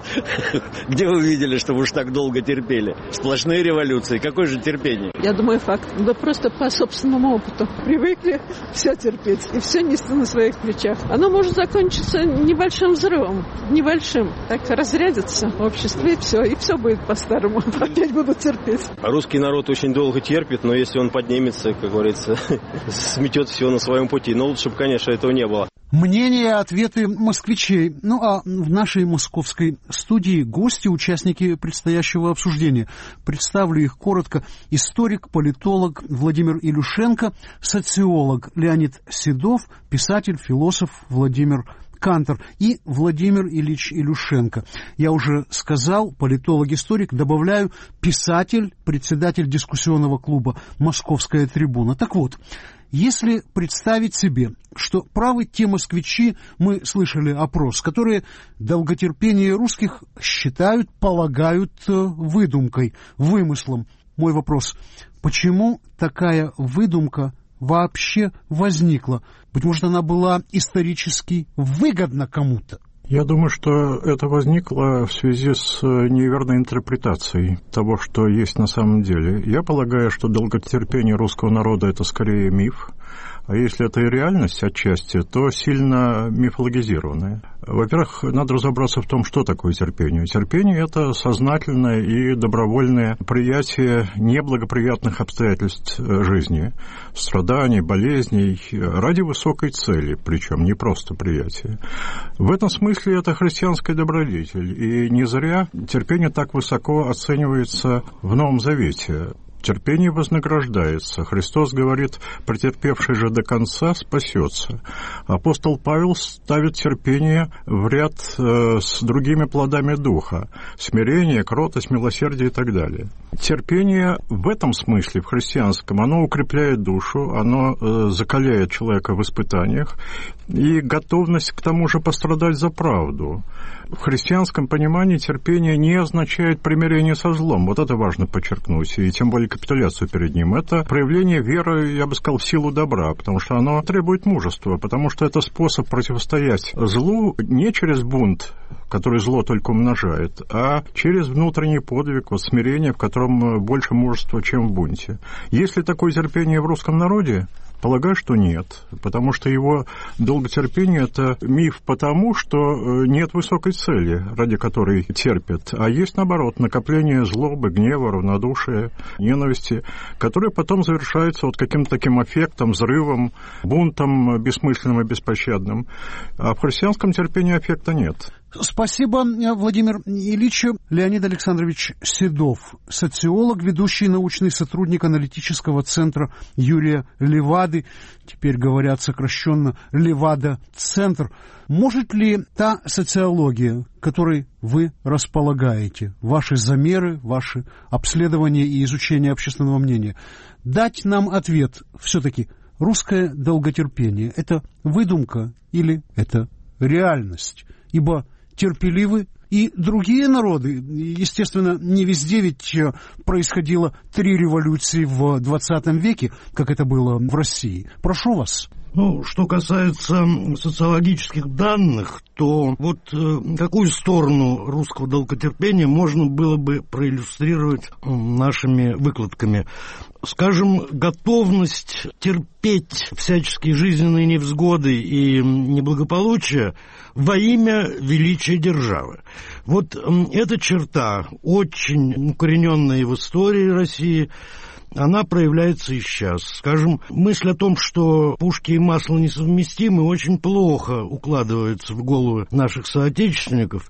Где вы видели, что вы уж так долго терпели? Сплошные революции. Какое же терпение? Я думаю, факт. Да просто по собственному опыту. Привыкли все терпеть и все нести на своих плечах. Оно может закончиться небольшим взрывом. Небольшим. Так разрядится в обществе, и все. И все будет по-старому. Опять будут терпеть. Русский народ очень долго терпит, но если он поднимется, как говорится, сметет все на своем пути. Но лучше бы, конечно, этого не было. Мнения, ответы москвичей. Ну а в нашей московской студии гости, участники предстоящего обсуждения. Представлю их коротко. Историк, политолог Владимир Илюшенко, социолог Леонид Седов, писатель, философ Владимир Кантор и Владимир Ильич Илюшенко. Я уже сказал, политолог-историк, добавляю, писатель, председатель дискуссионного клуба «Московская трибуна». Так вот, если представить себе, что правы те москвичи, мы слышали опрос, которые долготерпение русских считают, полагают выдумкой, вымыслом. Мой вопрос, почему такая выдумка вообще возникла? Быть может, она была исторически выгодна кому-то? Я думаю, что это возникло в связи с неверной интерпретацией того, что есть на самом деле. Я полагаю, что долготерпение русского народа – это скорее миф, а если это и реальность отчасти, то сильно мифологизированная. Во-первых, надо разобраться в том, что такое терпение. Терпение – это сознательное и добровольное приятие неблагоприятных обстоятельств жизни, страданий, болезней, ради высокой цели, причем не просто приятие. В этом смысле это христианская добродетель, и не зря терпение так высоко оценивается в Новом Завете. Терпение вознаграждается. Христос говорит, претерпевший же до конца спасется. Апостол Павел ставит терпение в ряд э, с другими плодами духа. Смирение, кротость, милосердие и так далее. Терпение в этом смысле, в христианском, оно укрепляет душу, оно э, закаляет человека в испытаниях, и готовность к тому же пострадать за правду. В христианском понимании терпение не означает примирение со злом. Вот это важно подчеркнуть, и тем более капитуляцию перед ним. Это проявление веры, я бы сказал, в силу добра, потому что оно требует мужества, потому что это способ противостоять злу не через бунт, который зло только умножает, а через внутренний подвиг, вот, смирение, в котором больше мужества, чем в бунте. Есть ли такое терпение в русском народе? Полагаю, что нет, потому что его долготерпение – это миф потому, что нет высокой цели, ради которой терпят, а есть, наоборот, накопление злобы, гнева, равнодушия, ненависти, которые потом завершаются вот каким-то таким аффектом, взрывом, бунтом бессмысленным и беспощадным. А в христианском терпении аффекта нет. Спасибо, Владимир Ильич. Леонид Александрович Седов, социолог, ведущий научный сотрудник аналитического центра Юрия Левады, теперь говорят сокращенно Левада-центр. Может ли та социология, которой вы располагаете, ваши замеры, ваши обследования и изучение общественного мнения, дать нам ответ все-таки, русское долготерпение – это выдумка или это реальность? Ибо терпеливы и другие народы. Естественно, не везде ведь происходило три революции в двадцатом веке, как это было в России. Прошу вас. Ну, что касается социологических данных, то вот э, какую сторону русского долготерпения можно было бы проиллюстрировать нашими выкладками. Скажем, готовность терпеть всяческие жизненные невзгоды и неблагополучия во имя величия державы. Вот э, эта черта, очень укорененная в истории России, она проявляется и сейчас. Скажем, мысль о том, что пушки и масло несовместимы, очень плохо укладывается в головы наших соотечественников.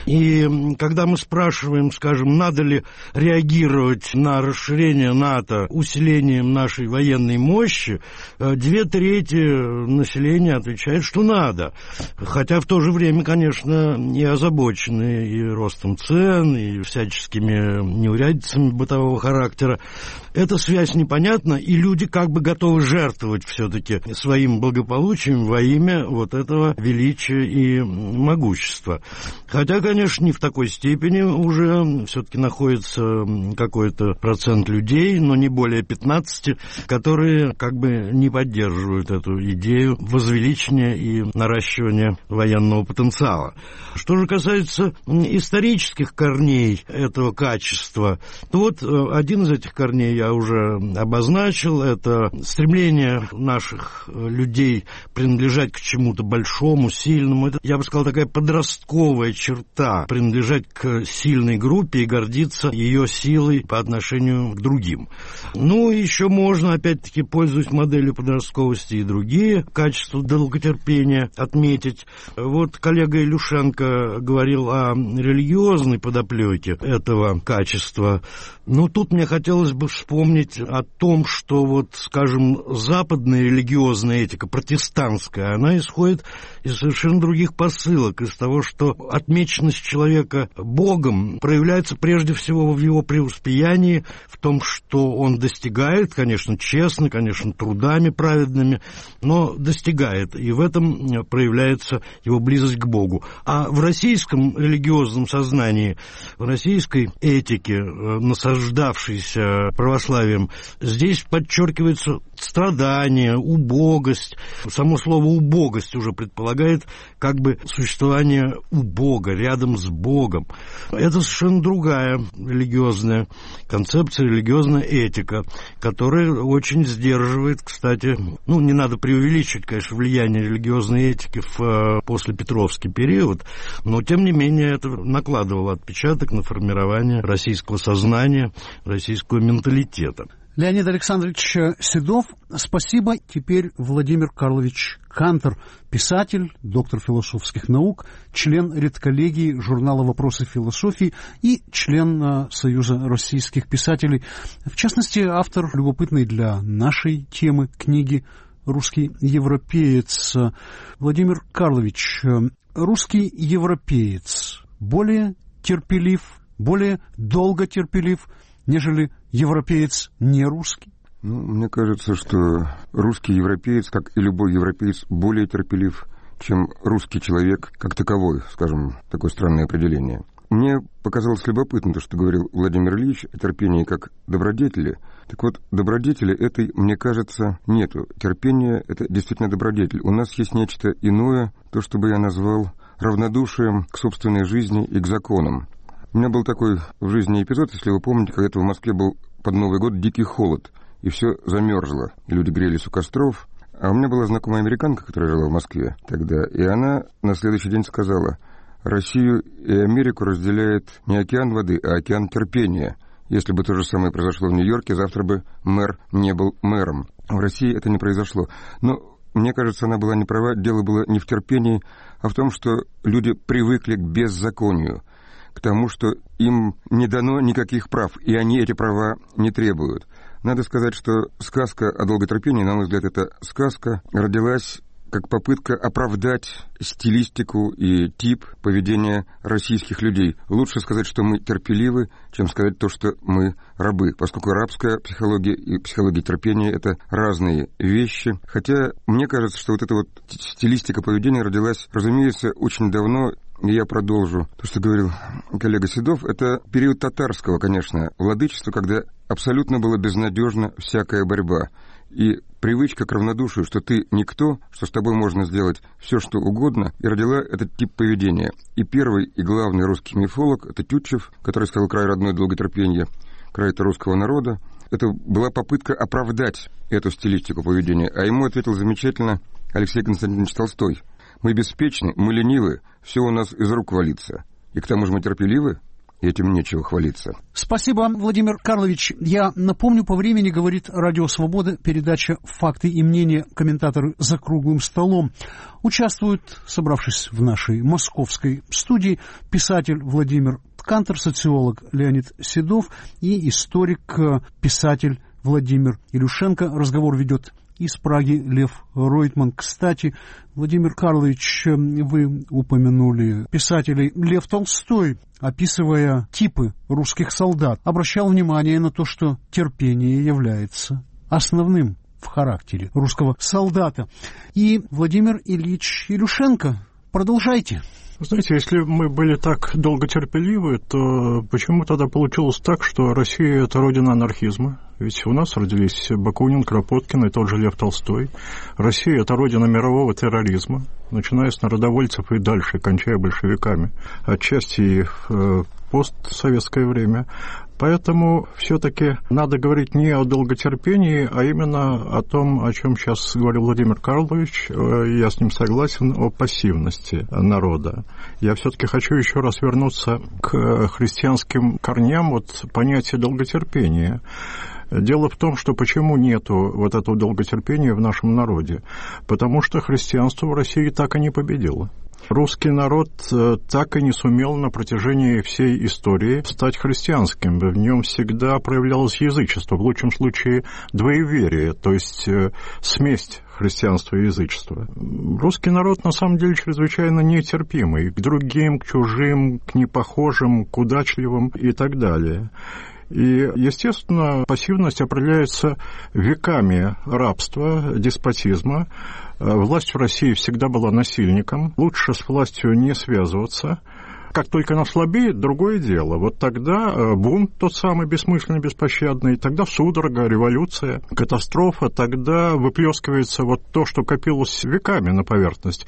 И когда мы спрашиваем, скажем, надо ли реагировать на расширение НАТО усилением нашей военной мощи, две трети населения отвечает, что надо. Хотя в то же время, конечно, и озабочены и ростом цен, и всяческими неурядицами бытового характера. Это эта связь непонятна, и люди как бы готовы жертвовать все-таки своим благополучием во имя вот этого величия и могущества. Хотя, конечно, не в такой степени уже все-таки находится какой-то процент людей, но не более пятнадцати, которые как бы не поддерживают эту идею возвеличения и наращивания военного потенциала. Что же касается исторических корней этого качества, то вот один из этих корней я уже обозначил. Это стремление наших людей принадлежать к чему-то большому, сильному. Это, я бы сказал, такая подростковая черта, принадлежать к сильной группе и гордиться ее силой по отношению к другим. Ну, еще можно, опять-таки, пользуясь моделью подростковости, и другие качества долготерпения отметить. Вот коллега Илюшенко говорил о религиозной подоплеке этого качества. Но тут мне хотелось бы вспомнить о том, что вот, скажем, западная религиозная этика, протестантская, она исходит из совершенно других посылок, из того, что отмеченность человека Богом проявляется прежде всего в его преуспеянии, в том, что он достигает, конечно, честно, конечно, трудами праведными, но достигает, и в этом проявляется его близость к Богу. А в российском религиозном сознании, в российской этике, насаждавшейся православием, здесь подчеркивается страдание, убогость. Само слово «убогость» уже предполагает как бы существование у Бога, рядом с Богом. Это совершенно другая религиозная концепция, религиозная этика, которая очень сдерживает, кстати, ну, не надо преувеличивать, конечно, влияние религиозной этики в послепетровский период, но, тем не менее, это накладывало отпечаток на формирование российского сознания, российского менталитета. Леонид Александрович Седов, спасибо. Теперь Владимир Карлович Кантор, писатель, доктор философских наук, член редколлегии журнала «Вопросы философии» и член Союза российских писателей. В частности, автор любопытной для нашей темы книги «Русский европеец». Владимир Карлович, русский европеец более терпелив, более долго терпелив, нежели европеец не русский? Ну, мне кажется, что русский европеец, как и любой европеец, более терпелив, чем русский человек как таковой, скажем, такое странное определение. Мне показалось любопытно то, что говорил Владимир Ильич о терпении как добродетели. Так вот, добродетели этой, мне кажется, нету. Терпение — это действительно добродетель. У нас есть нечто иное, то, что бы я назвал равнодушием к собственной жизни и к законам. У меня был такой в жизни эпизод, если вы помните, когда-то в Москве был под Новый год дикий холод, и все замерзло. Люди грелись у костров. А у меня была знакомая американка, которая жила в Москве тогда, и она на следующий день сказала: Россию и Америку разделяет не океан воды, а океан терпения. Если бы то же самое произошло в Нью-Йорке, завтра бы мэр не был мэром. В России это не произошло. Но мне кажется, она была не права. Дело было не в терпении, а в том, что люди привыкли к беззаконию, к тому, что им не дано никаких прав, и они эти права не требуют. Надо сказать, что сказка о долготерпении, на мой взгляд, эта сказка родилась как попытка оправдать стилистику и тип поведения российских людей. Лучше сказать, что мы терпеливы, чем сказать то, что мы рабы, поскольку рабская психология и психология терпения — это разные вещи. Хотя мне кажется, что вот эта вот стилистика поведения родилась, разумеется, очень давно. И я продолжу то, что говорил коллега Седов. Это период татарского, конечно, владычества, когда абсолютно была безнадежна всякая борьба. И привычка к равнодушию, что ты никто, что с тобой можно сделать все, что угодно, и родила этот тип поведения. И первый и главный русский мифолог — это Тютчев, который сказал: край родной долготерпения, край-то русского народа. Это была попытка оправдать эту стилистику поведения. А ему ответил замечательно Алексей Константинович Толстой: мы беспечны, мы ленивы, все у нас из рук валится. И к тому же мы терпеливы, и этим нечего хвалиться. Спасибо, Владимир Карлович. Я напомню, по времени говорит Радио Свобода, передача «Факты и мнения», комментаторы за круглым столом. Участвуют, собравшись в нашей московской студии, писатель Владимир Кантор, социолог Леонид Седов и историк, писатель Владимир Илюшенко. Разговор ведет из Праги Лев Ройтман. Кстати, Владимир Карлович, вы упомянули писателей. Лев Толстой, описывая типы русских солдат, обращал внимание на то, что терпение является основным в характере русского солдата. И Владимир Ильич Илюшенко, продолжайте. Знаете, если мы были так долготерпеливы, то почему тогда получилось так, что Россия – это родина анархизма? Ведь у нас родились Бакунин, Кропоткин и тот же Лев Толстой. Россия – это родина мирового терроризма, начиная с народовольцев и дальше, кончая большевиками. Отчасти и в постсоветское время. Поэтому все-таки надо говорить не о долготерпении, а именно о том, о чем сейчас говорил Владимир Карлович. Я с ним согласен, о пассивности народа. Я все-таки хочу еще раз вернуться к христианским корням вот понятия долготерпения. Дело в том, что почему нету вот этого долготерпения в нашем народе? Потому что христианство в России так и не победило. Русский народ так и не сумел на протяжении всей истории стать христианским. В нем всегда проявлялось язычество, в лучшем случае двоеверие, то есть смесь христианства и язычества. Русский народ на самом деле чрезвычайно нетерпимый к другим, к чужим, к непохожим, к удачливым и так далее. И, естественно, пассивность определяется веками рабства, деспотизма. Власть в России всегда была насильником. Лучше с властью не связываться. Как только она слабеет, другое дело. Вот тогда бунт тот самый бессмысленный, беспощадный, тогда судорога, революция, катастрофа, тогда выплескивается вот то, что копилось веками на поверхность.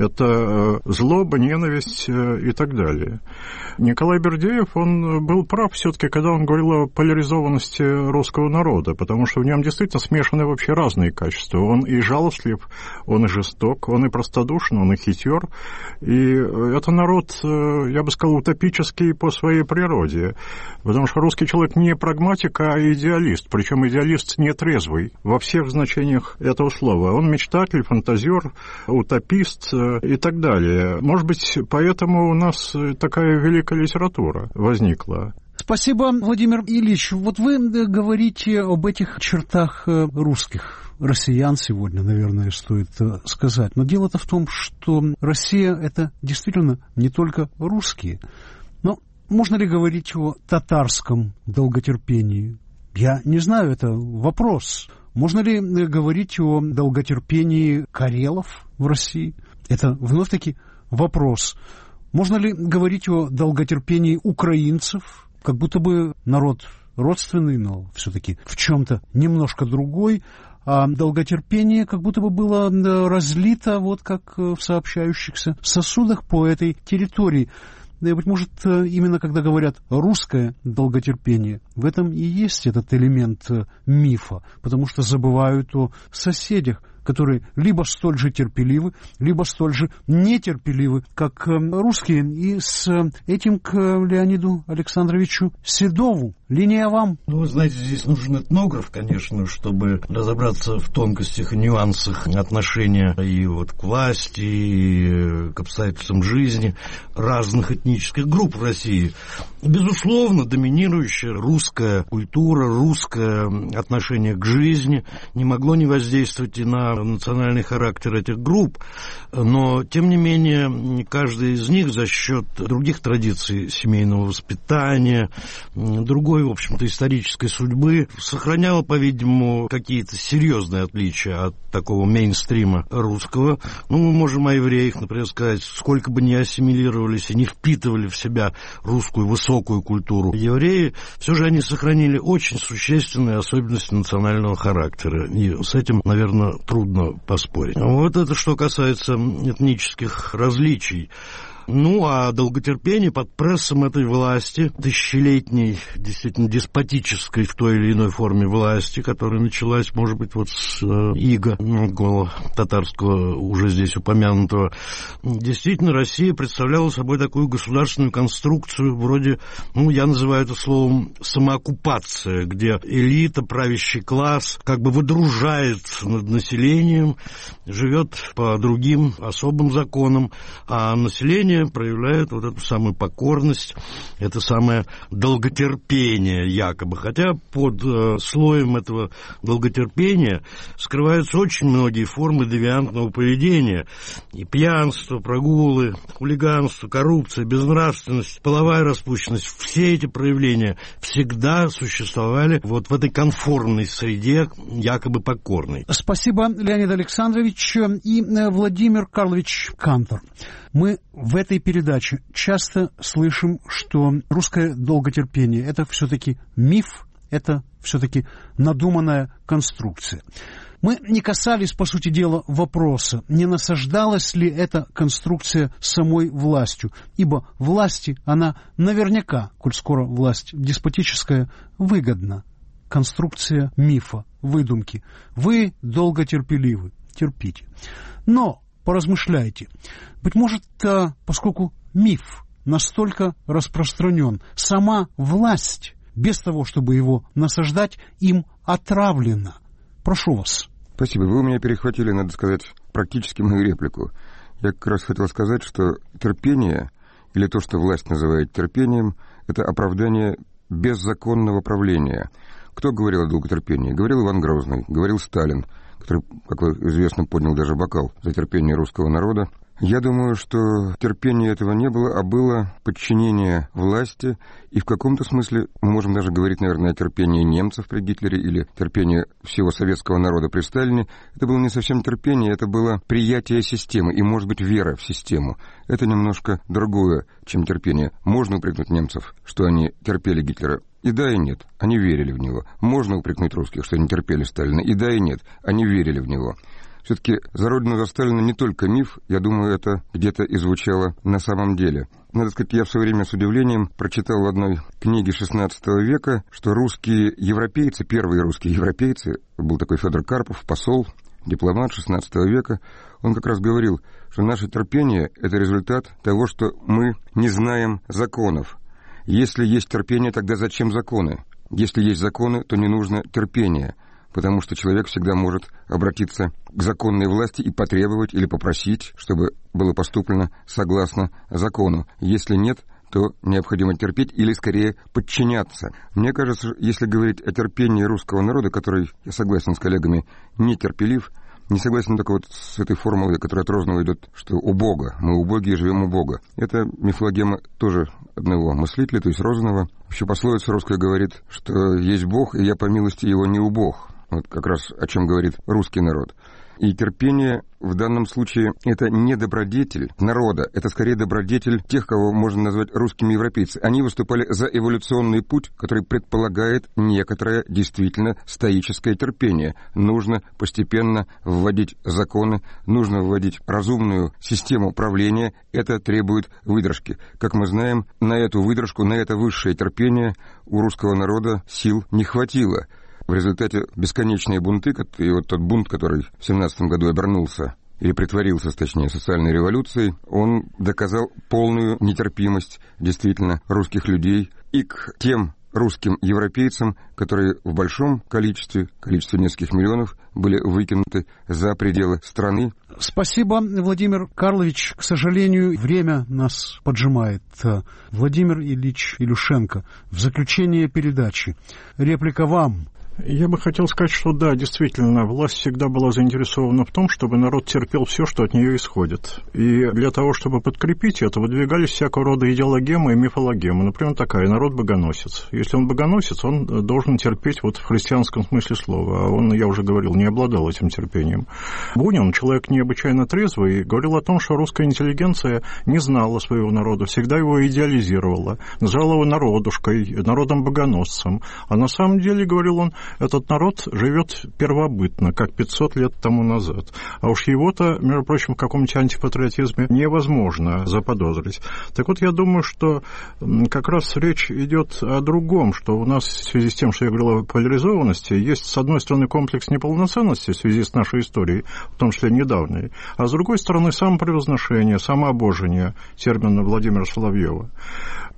Это злоба, ненависть и так далее. Николай Бердяев, он был прав все-таки, когда он говорил о поляризованности русского народа, потому что в нем действительно смешаны вообще разные качества. Он и жалостлив, он и жесток, он и простодушен, он и хитер. И это народ, я бы сказал, утопический по своей природе, потому что русский человек не прагматик, а идеалист, причем идеалист нетрезвый во всех значениях этого слова. Он мечтатель, фантазер, утопист и так далее. Может быть, поэтому у нас такая великая литература возникла. Спасибо, Владимир Ильич. Вот вы говорите об этих чертах русских, россиян сегодня, наверное, стоит сказать. Но дело-то в том, что Россия – это действительно не только русские. Но можно ли говорить о татарском долготерпении? Я не знаю, это вопрос. Можно ли говорить о долготерпении карелов в России? Это вновь-таки вопрос. Можно ли говорить о долготерпении украинцев? Как будто бы народ родственный, но все-таки в чем-то немножко другой, а долготерпение как будто бы было разлито вот как в сообщающихся сосудах по этой территории. И, быть может, именно когда говорят «русское долготерпение», в этом и есть этот элемент мифа, потому что забывают о соседях, которые либо столь же терпеливы, либо столь же нетерпеливы, как русские. И с этим к Леониду Александровичу Седову. Линия вам. Ну, вы знаете, здесь нужен этнограф, конечно, чтобы разобраться в тонкостях и нюансах отношения и вот к власти, и к обстоятельствам жизни разных этнических групп в России. Безусловно, доминирующая русская культура, русское отношение к жизни не могло не воздействовать и на национальный характер этих групп, но, тем не менее, каждая из них за счет других традиций семейного воспитания, другой, в общем-то, исторической судьбы сохраняла, по-видимому, какие-то серьезные отличия от такого мейнстрима русского. Ну, мы можем о евреях, например, сказать, сколько бы ни ассимилировались и не впитывали в себя русскую высокую культуру евреи, все же они сохранили очень существенные особенности национального характера. И с этим, наверное, трудно поспорить. Вот это что касается этнических различий. Ну, а долготерпение под прессом этой власти, тысячелетней, действительно деспотической в той или иной форме власти, которая началась, может быть, вот с э, ига монгола татарского, уже здесь упомянутого, действительно Россия представляла собой такую государственную конструкцию, вроде, ну, я называю это словом самооккупация, где элита, правящий класс как бы выдружается над населением, живет по другим особым законам, а население терпение проявляет вот эту самую покорность, это самое долготерпение якобы. Хотя под э, слоем этого долготерпения скрываются очень многие формы девиантного поведения. И пьянство, прогулы, хулиганство, коррупция, безнравственность, половая распущенность. Все эти проявления всегда существовали вот в этой конформной среде, якобы покорной. Спасибо, Леонид Александрович. И Владимир Карлович Кантор. Мы в этой передаче часто слышим, что русское долготерпение – это все-таки миф, это все-таки надуманная конструкция. Мы не касались, по сути дела, вопроса, не насаждалась ли эта конструкция самой властью, ибо власти она наверняка, коль скоро власть деспотическая, выгодна. Конструкция мифа, выдумки. Вы долготерпеливы, терпите. Но поразмышляйте. Быть может, поскольку миф настолько распространен, сама власть, без того, чтобы его насаждать, им отравлена. Прошу вас. Спасибо. Вы у меня перехватили, надо сказать, практически мою реплику. Я как раз хотел сказать, что терпение, или то, что власть называет терпением, это оправдание беззаконного правления. Кто говорил о долготерпении? Говорил Иван Грозный, говорил Сталин, который, как известно, поднял даже бокал за терпение русского народа. Я думаю, что терпения этого не было, а было подчинение власти, и в каком-то смысле мы можем даже говорить, наверное, о терпении немцев при Гитлере или терпении всего советского народа при Сталине. Это было не совсем терпение, это было приятие системы и, может быть, вера в систему. Это немножко другое, чем терпение. Можно упрекнуть немцев, что они терпели Гитлера. И да, и нет. Они верили в него. Можно упрекнуть русских, что они терпели Сталина. И да, и нет. Они верили в него. Все-таки «За Родину, за Сталина» не только миф, я думаю, это где-то и звучало на самом деле. Надо сказать, я в свое время с удивлением прочитал в одной книге шестнадцатого века, что русские европейцы, первые русские европейцы, был такой Федор Карпов, посол, дипломат шестнадцатого века, он как раз говорил, что наше терпение – это результат того, что мы не знаем законов. Если есть терпение, тогда зачем законы? Если есть законы, то не нужно терпение, потому что человек всегда может обратиться к законной власти и потребовать или попросить, чтобы было поступлено согласно закону. Если нет, то необходимо терпеть или, скорее, подчиняться. Мне кажется, если говорить о терпении русского народа, который, я согласен с коллегами, не терпелив, не согласен только вот с этой формулой, которая от Розного идет, что у Бога, мы убогие живем у Бога. Это мифологема тоже одного мыслителя, то есть Розанова. Еще пословица русская говорит, что есть Бог, и я по милости его не убог. Вот как раз о чем говорит русский народ. И терпение в данном случае это не добродетель народа, это скорее добродетель тех, кого можно назвать русскими европейцами. Они выступали за эволюционный путь, который предполагает некоторое действительно стоическое терпение. Нужно постепенно вводить законы, нужно вводить разумную систему правления. Это требует выдержки. Как мы знаем, на эту выдержку, на это высшее терпение у русского народа сил не хватило. В результате бесконечные бунты, и вот тот бунт, который в семнадцатом году обернулся, или притворился, точнее, социальной революцией, он доказал полную нетерпимость действительно русских людей и к тем русским европейцам, которые в большом количестве, количестве нескольких миллионов, были выкинуты за пределы страны. Спасибо, Владимир Карлович. К сожалению, время нас поджимает. Владимир Ильич Илюшенко, в заключение передачи. Реплика вам. Я бы хотел сказать, что да, действительно, власть всегда была заинтересована в том, чтобы народ терпел все, что от нее исходит. И для того, чтобы подкрепить это, выдвигались всякого рода идеологемы и мифологемы. Например, такая: народ-богоносец. Если он богоносец, он должен терпеть вот в христианском смысле слова. А он, я уже говорил, не обладал этим терпением. Бунин, человек необычайно трезвый, говорил о том, что русская интеллигенция не знала своего народа, всегда его идеализировала, называла его народушкой, народом-богоносцем. А на самом деле, говорил он, этот народ живет первобытно, как пятьсот лет тому назад. А уж его-то, между прочим, в каком-нибудь антипатриотизме невозможно заподозрить. Так вот, я думаю, что как раз речь идет о другом, что у нас в связи с тем, что я говорил о поляризованности, есть, с одной стороны, комплекс неполноценности в связи с нашей историей, в том числе недавней, а с другой стороны, самопревозношение, самообожение, термин Владимира Соловьева.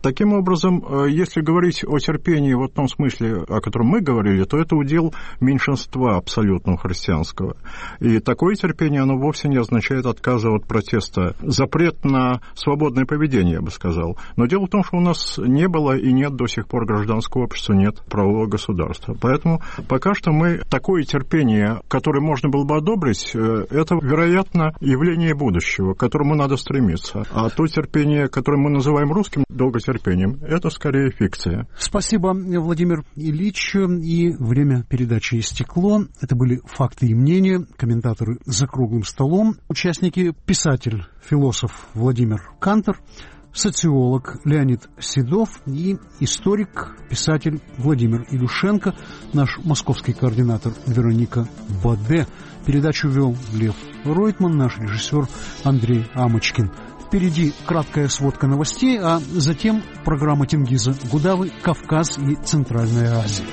Таким образом, если говорить о терпении в том смысле, о котором мы говорили, то это удел меньшинства абсолютного христианского. И такое терпение, оно вовсе не означает отказа от протеста. Запрет на свободное поведение, я бы сказал. Но дело в том, что у нас не было и нет до сих пор гражданского общества, нет правового государства. Поэтому пока что мы такое терпение, которое можно было бы одобрить, это, вероятно, явление будущего, к которому надо стремиться. А то терпение, которое мы называем русским долготерпением, это скорее фикция. Спасибо, Владимир Ильич. И время передачи истекло. Это были «Факты и мнения», комментаторы «За круглым столом», участники писатель, философ Владимир Кантор, социолог Леонид Седов и историк, писатель Владимир Илюшенко, наш московский координатор Вероника Баде. Передачу вел Лев Ройтман, наш режиссер Андрей Амочкин. Впереди краткая сводка новостей, а затем программа Тенгиза Гудавы «Кавказ и Центральная Азия».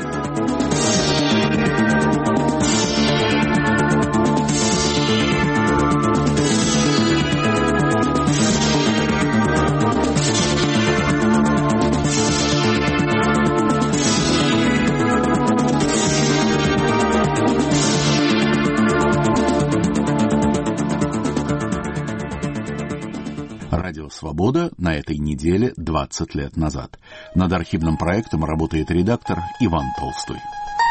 «Свобода» на этой неделе двадцать лет назад. Над архивным проектом работает редактор Иван Толстой.